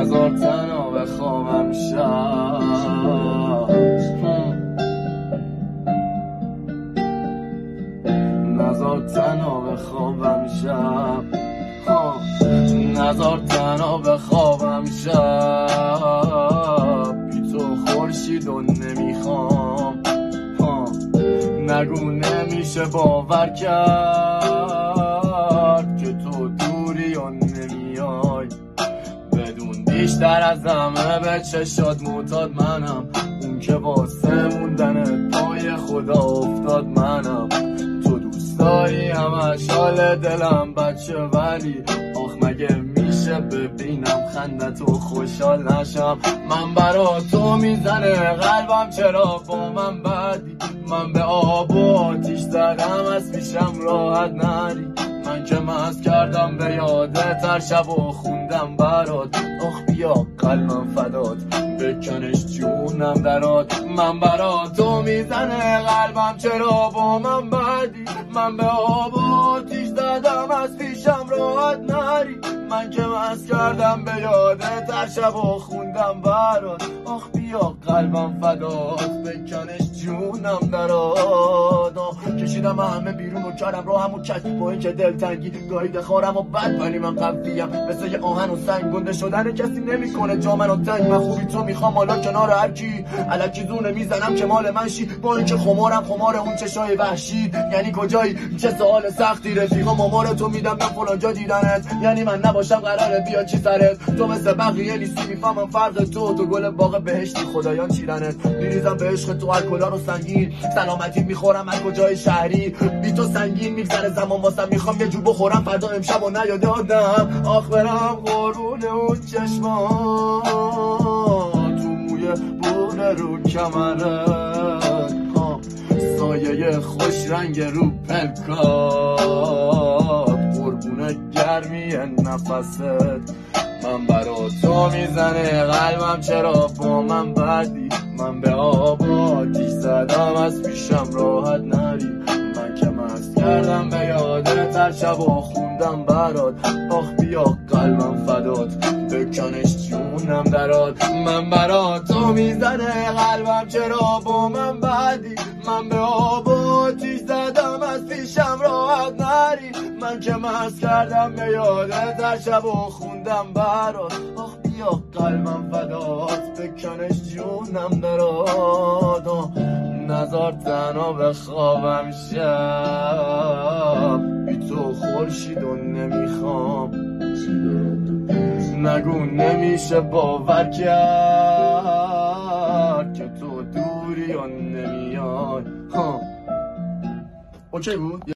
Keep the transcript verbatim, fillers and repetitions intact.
نزار تنها بخوابم شب، نزار تنها بخوابم شب، نزار تنها بخوابم شب، بی تو خورشید و نمیخوام. نگو نمیشه باور کرد که تو دوری و نمیای، بدون بیشتر از همه به چشات معتاد منم، اون که واسه موندن پای خدا افتاد منم. تو دوست داری همش حال دلم بچه، ولی آخ مگه میشه ببینم خندت و خوشحال نشم؟ من برا تو میزنه قلبم، چرا با من بدی؟ من به آب و آتیش زدم از پیشم راحت نری، من که مست کردم به یادت هر شب و خوندم برات. آخ بیا قلبم فدات، بکنش جونم درات. من برا تو میزنه قلبم، چرا با من بدی؟ من به آب و آتیش زدم از پیشم راحت نری، من که مست کردم به یادت هر شب و خوندم برات. آخ بیا قلبم فدات، بکنش جونم درات. کشیدم همه بیرون و کردم راهم و کش، با این که دلتنگی گاهی دخارم و بد، ولی من قویم مثل یه آهن و سنگ، گنده شدن کسی نمیکنه جا منو تنگ. من خوبی تو میخوام حالا کنار هر کی، الکی زونه میزنم که مال من شی، با این که خمارم خمار اون چشای وحشی. یعنی کجایی؟ چه سوال سختی، رفیقا مامار تو میدم به فلان جا دیدنت، یعنی من نباشم قراره بیا چی سرت؟ تو مثل بقیه نیستی، میفهمم فرق تو، تو گل باغ بهشتی خدایان چیدنت. میریزم به عشق تو الکلا رو سنگین، سلامتی میخورم از کجای شهری، بی تو سنگین میگذره زمان واسم، میخوام یه جو بخورم فردا امشب و نیاده آدم. آخ برم قرون اون چشمان، تو موی بونه رو کمرت، سایه خوش رنگ رو پلکات، قربون گرمی نفست. من برا تو میزنه قلبم، چرا با من بدی؟ من به آب و آتیش زدم از پیشم راحت نری، من که مست کردم به یادت هر شب و خوندم برات. آخ بیا قلبم فدات، بکنش جونم درات. من برا تو میزنه قلبم، چرا با من بدی؟ من به آب و آتیش زدم از پیشم راحت نری، من که مست کردم به یادت هر شب و خوندم برات. آخ بیا قلبم فدات، بکنش جونم درات. نزار تنها بخوابم شب، بی تو خورشید و نمیخوام. نگو نمیشه باور کرد که تو دوری و نمیای. اوکی بود؟